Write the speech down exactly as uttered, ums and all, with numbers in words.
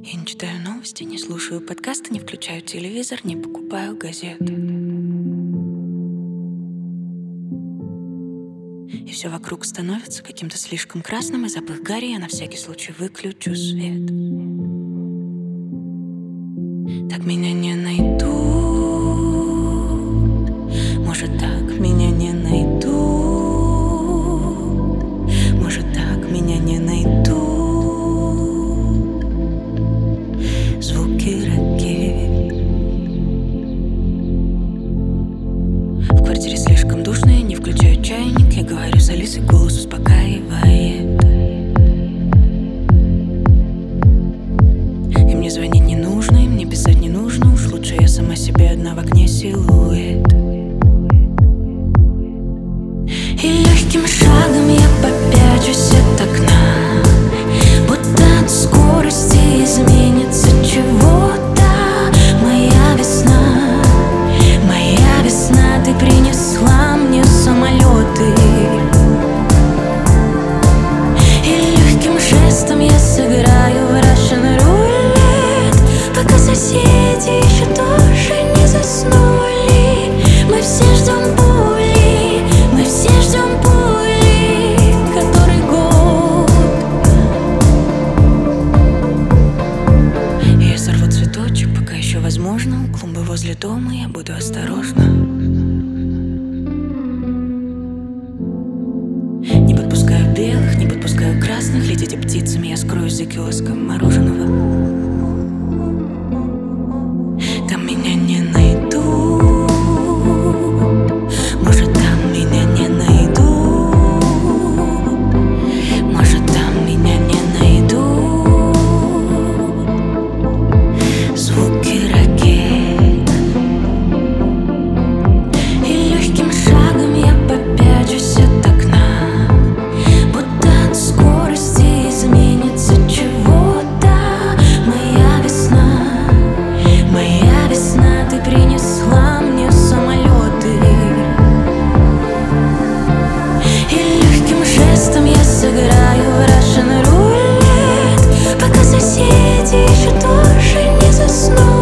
Я не читаю новости, не слушаю подкасты, не включаю телевизор, не покупаю газеты. И все вокруг становится каким-то слишком красным, и запах гари я на всякий случай выключу свет. Так меня не найдут. Может, так меня не найдут. Может, так меня не найдут. Звуки ракет. В квартире слишком душно, я не включаю чайник. Я говорю с Алисой, голос успокаивает. И мне звонить не нужно, и мне писать не нужно. Уж лучше я сама себе одна в окне силуэт. И легким шагом я попячусь от окна, будто от скорости изменится чего-то. Моя весна, моя весна, ты принесла мне самолеты. И легким жестом я сыграю в Russian roulette, пока соседи еще тоже не заснули. Мы все ждем пули, мы все ждем пули, который год. Я сорву цветочек, пока еще возможно. У клумбы возле дома я буду осторожна. Не подпускаю белых, не подпускаю красных. Летите птицами, я скроюсь за киоском мороженого. Там меня не найдут. Может, там меня не найдут. Может, там меня не найдут. Звуки ракет. И легким шагом я попячусь от окна, будто от скорости изменится чего-то. Моя весна, моя весна, ты принесла мне самолеты. И легким жестом я сыграю в Russian roulette, пока соседи еще тоже не заснули.